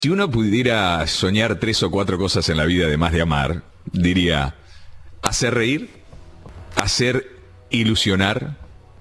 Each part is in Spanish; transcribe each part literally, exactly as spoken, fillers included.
Si uno pudiera soñar tres o cuatro cosas en la vida además de amar, diría hacer reír, hacer ilusionar,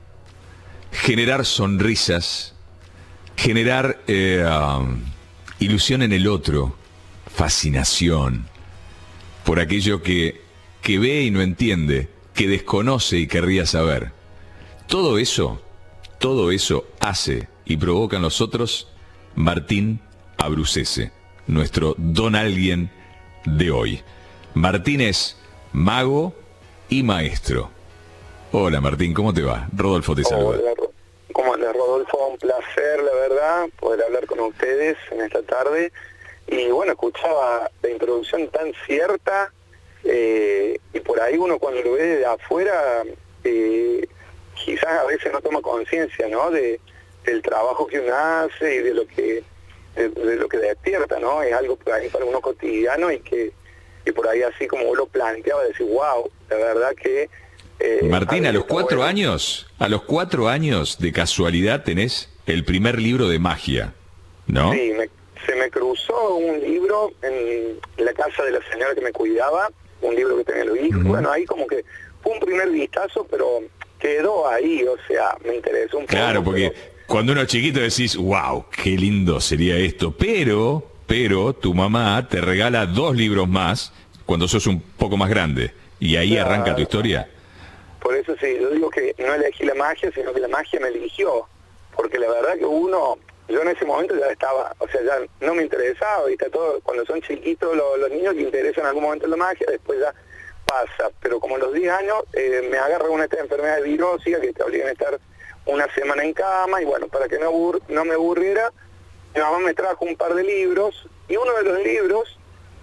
generar sonrisas, generar eh, um, ilusión en el otro, fascinación por aquello que, que ve y no entiende, que desconoce y querría saber. Todo eso, todo eso hace y provoca en los otros Martín Abrucese, nuestro don alguien de hoy. Martín es mago y maestro. Hola Martín, ¿cómo te va? Rodolfo te saluda. Hola, ¿cómo andas, Rodolfo? Un placer, la verdad, poder hablar con ustedes en esta tarde. Y bueno, escuchaba la introducción tan cierta, eh, y por ahí uno cuando lo ve de afuera, eh, quizás a veces no toma conciencia, ¿no? De, del trabajo que uno hace y de lo que de, de lo que despierta, ¿no? Es algo por ahí para uno cotidiano y que y por ahí así como vos lo planteaba, decir, wow, la verdad que... Eh, Martín, a los cuatro bueno. años, a los cuatro años de casualidad tenés el primer libro de magia, ¿no? Sí, me, se me cruzó un libro en la casa de la señora que me cuidaba, un libro que tenía los hijos, uh-huh. Bueno, ahí como que fue un primer vistazo, pero quedó ahí, o sea, me interesó un poco. Claro, porque pero... cuando uno es chiquito decís, wow, qué lindo sería esto, pero, pero tu mamá te regala dos libros más cuando sos un poco más grande, y ahí claro. Arranca tu historia. Por eso sí, yo digo que no elegí la magia, sino que la magia me eligió, porque la verdad que uno, yo en ese momento ya estaba, o sea, ya no me interesaba, ¿viste? Todo, cuando son chiquitos los, los niños que interesan en algún momento en la magia, después ya pasa, pero como a los diez años eh, me agarra una enfermedad virósica que te obligan a estar una semana en cama, y bueno, para que no, abur no me aburriera, mi mamá me trajo un par de libros, y uno de los libros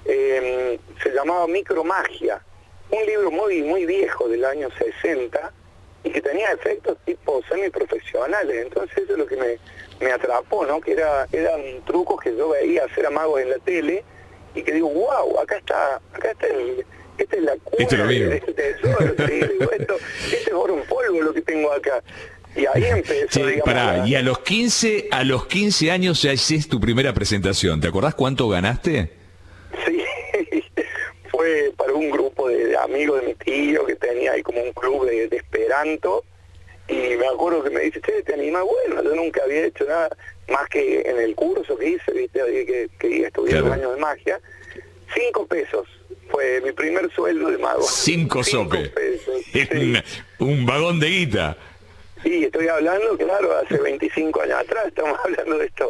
eh, se llamaba Micromagia, un libro muy muy viejo del año sesenta y que tenía efectos tipo semiprofesionales. Entonces eso es lo que me, me atrapó, ¿no? Que era eran trucos que yo veía hacer a magos en la tele y que digo, wow, acá está, acá está el, esta es la cuna de este tesoro, sí, digo, esto, este es oro en polvo lo que tengo acá. Y ahí empezó, sí, digamos, pará, la... y a los quince, a los quince años ya hiciste tu primera presentación. ¿Te acordás cuánto ganaste? Sí, fue para un grupo de, de amigos de mi tío que tenía ahí como un club de, de Esperanto, y me acuerdo que me dice, che, ¿te animas? Bueno, yo nunca había hecho nada más que en el curso que hice, viste, que, que estudié claro. Dos años de magia. Cinco pesos fue mi primer sueldo de mago. Cinco, Cinco sope. Pesos, sí. un, un vagón de guita. Sí, estoy hablando, claro, hace veinticinco años atrás estamos hablando de esto.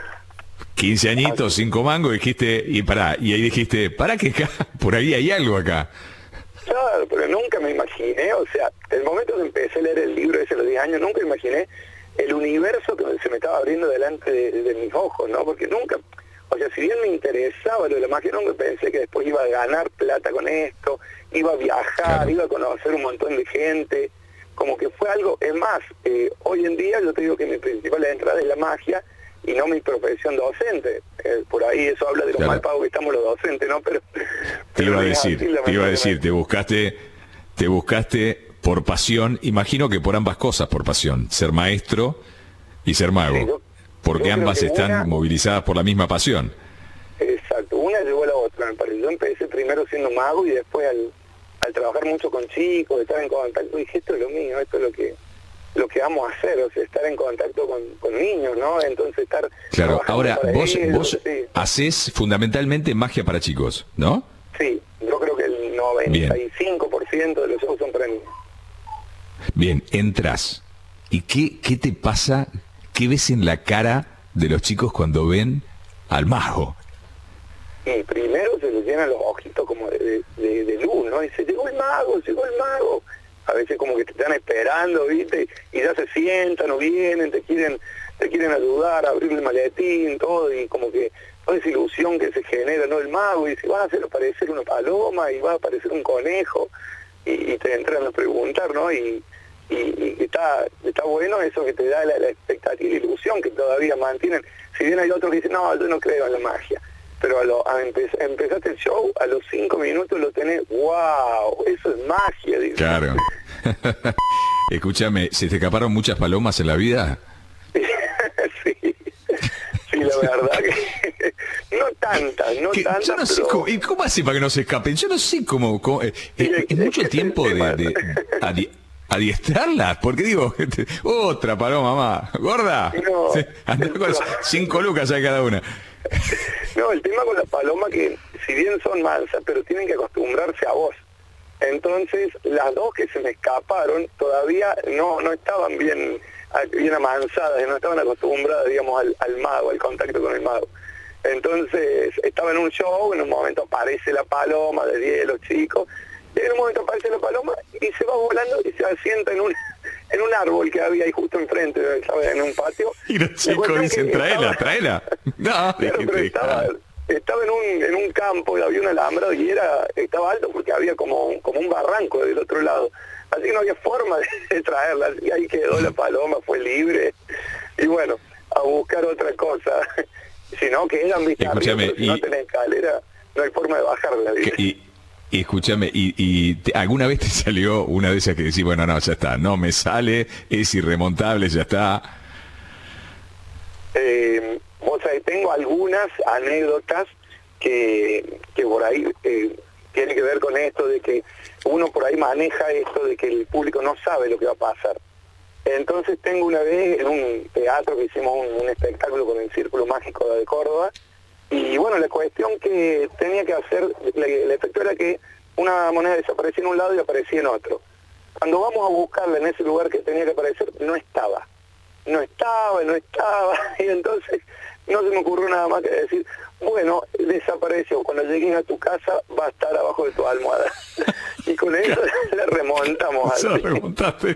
quince añitos, cinco mangos, dijiste, y pará, y ahí dijiste, pará que acá, por ahí hay algo acá. Claro, pero nunca me imaginé, o sea, el momento que empecé a leer el libro ese a los diez años, nunca imaginé el universo que se me estaba abriendo delante de, de mis ojos, ¿no? Porque nunca, o sea, si bien me interesaba lo de la magia, nunca pensé que después iba a ganar plata con esto, iba a viajar, claro. Iba a conocer un montón de gente, como que fue algo, es más, eh, hoy en día yo te digo que mi principal entrada es la magia, y no mi profesión docente. Eh, por ahí eso habla de lo claro. mal pagos que estamos los docentes, ¿no? Pero te iba a decir, te iba a decir, te buscaste, te buscaste por pasión, imagino que por ambas cosas por pasión, ser maestro y ser mago, sí, yo, porque yo ambas están una, movilizadas por la misma pasión. Exacto, una llevó a la otra, me parece. Yo empecé primero siendo mago y después al, al trabajar mucho con chicos, estar en contacto, dije, esto es lo mío, esto es lo que lo que vamos a hacer, o sea, estar en contacto con, con niños, ¿no? Entonces estar... Claro, ahora, vos, ellos, vos sí. hacés fundamentalmente magia para chicos, ¿no? Sí, yo creo que el noventa y cinco por ciento de los shows son para niños. Bien, entras. ¿Y qué, qué te pasa? ¿Qué ves en la cara de los chicos cuando ven al mago? Y primero se les llenan los ojitos como de, de, de luz, ¿no? Y dice, llegó el mago, llegó el mago. A veces como que te están esperando, ¿viste? Y ya se sientan o vienen, te quieren te quieren ayudar a abrir el maletín, todo, y como que toda esa ilusión que se genera, ¿no? El mago, y dice, va a hacer aparecer una paloma, y va a aparecer un conejo, y, y te entran a preguntar, ¿no? Y, y, y está está bueno eso que te da la, la expectativa y la ilusión que todavía mantienen. Si bien hay otros que dicen, no, yo no creo en la magia, pero a lo, a empe empezaste el show, a los cinco minutos lo tenés, wow, eso es magia, dice. Claro. Escúchame, ¿se te escaparon muchas palomas en la vida? sí, sí, la verdad que no tantas, no que, tantas. Yo no sé pero... cómo, ¿y cómo hace para que no se escapen? Yo no sé cómo... cómo eh, Sí, eh, es mucho es tiempo el de, tema. de adi- adiestrarlas, porque digo, otra paloma más, gorda. No, Sí, andá con no. cinco lucas hay cada una. No, el tema con la paloma que si bien son mansas, pero tienen que acostumbrarse a vos. Entonces, las dos que se me escaparon todavía no no estaban bien bien amansadas, no estaban acostumbradas, digamos, al, al mago, al contacto con el mago. Entonces, estaba en un show, en un momento aparece la paloma de diez de los chicos, y en un momento aparece la paloma y se va volando y se asienta en un en un árbol que había ahí justo enfrente, ¿sabes? En un patio. Y los chicos dicen, traela, estaba... traela. No, Claro, déjate, pero estaba, déjate. estaba en un en un campo y había un alambrado y era estaba alto porque había como un, como un barranco del otro lado. Así que no había forma de, de traerla. Y ahí quedó la paloma, fue libre. Y bueno, a buscar otra cosa. Si no, quedan, viste, Escúchame, arriba, pero si no y- tenés escalera, no hay forma de bajarla, Que- ¿viste? y, y escúchame, y, y te- ¿alguna vez te salió una de esas que decís, bueno, no, ya está, no me sale, es irremontable, ya está? Eh, vos sabés, tengo algunas anécdotas que, que por ahí eh, tiene que ver con esto de que uno por ahí maneja esto de que el público no sabe lo que va a pasar. Entonces tengo una vez en un teatro que hicimos un, un espectáculo con el Círculo Mágico de Córdoba, y bueno, la cuestión que tenía que hacer, la- el efecto era que una moneda desaparecía en un lado y aparecía en otro. Cuando vamos a buscarla en ese lugar que tenía que aparecer, no estaba. No estaba, no estaba, y entonces no se me ocurrió nada más que decir, bueno, desapareció, cuando llegues a tu casa va a estar abajo de tu almohada. Y con eso la remontamos Ya así. remontaste.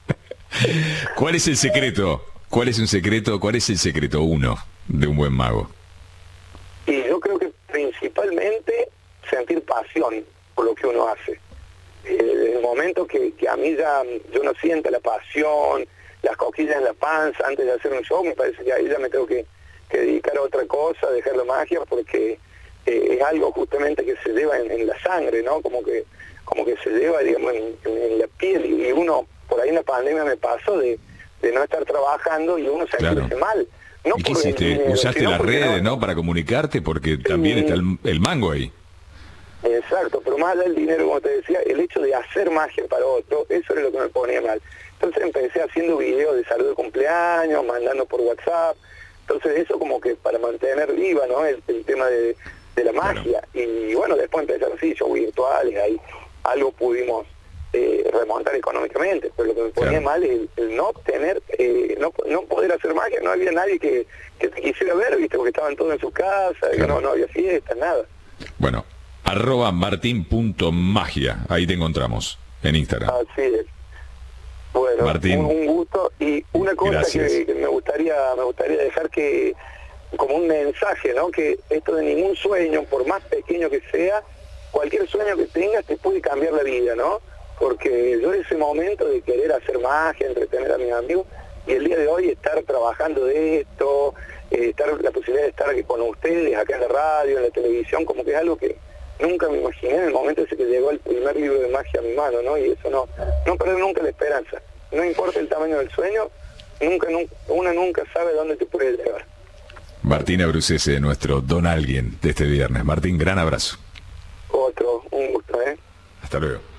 ¿Cuál es el secreto? ¿Cuál es un secreto? ¿Cuál es el secreto uno de un buen mago? Y yo creo que principalmente sentir pasión por lo que uno hace. Eh, en el momento que, que a mí ya yo no sienta la pasión, las cosquillas en la panza antes de hacer un show, me parece que ahí ya me tengo que, que dedicar a otra cosa, dejar la magia, porque eh, es algo justamente que se lleva en, en la sangre, ¿no? Como que como que se lleva, digamos, en, en- en la piel, y uno, por ahí en la pandemia me pasó de, de no estar trabajando y uno sentirse Claro. mal. No ¿Y qué por el hiciste? dinero, ¿Usaste sino las porque redes, no- no, para comunicarte? Porque también está el, el mango ahí. Exacto, pero más allá del dinero, como te decía, el hecho de hacer magia para otro, eso era lo que me ponía mal. Entonces empecé haciendo videos de salud de cumpleaños, mandando por WhatsApp. Entonces eso como que para mantener viva, ¿no? El, el tema de, de la magia. Y bueno, después empezaron así, shows virtuales, ahí algo pudimos eh, remontar económicamente, pero lo que me ponía Claro. mal es el, el no tener, eh, no, no poder hacer magia, no había nadie que, que te quisiera ver, ¿viste? Porque estaban todos en su casa, y Claro. no, no había fiestas, nada. Bueno, arroba martin.magia, ahí te encontramos, en Instagram. Así es. Bueno, Martín. un, un gusto, y una cosa Gracias. que, que me gustaría me gustaría dejar que como un mensaje, ¿no? Que esto de ningún sueño, por más pequeño que sea, cualquier sueño que tengas te puede cambiar la vida, ¿no? Porque yo en ese momento de querer hacer magia, entretener a mis amigos, y el día de hoy estar trabajando de esto, eh, estar la posibilidad de estar aquí con ustedes, acá en la radio, en la televisión, como que es algo que nunca me imaginé en el momento ese que llegó el primer libro de magia a mi mano, ¿no? Y eso no, no perder nunca la esperanza. No importa el tamaño del sueño, nunca, nunca, una nunca sabe dónde te puede llevar. Martín Abrucese, nuestro don alguien de este viernes. Martín, gran abrazo. Otro, un gusto, ¿eh? Hasta luego.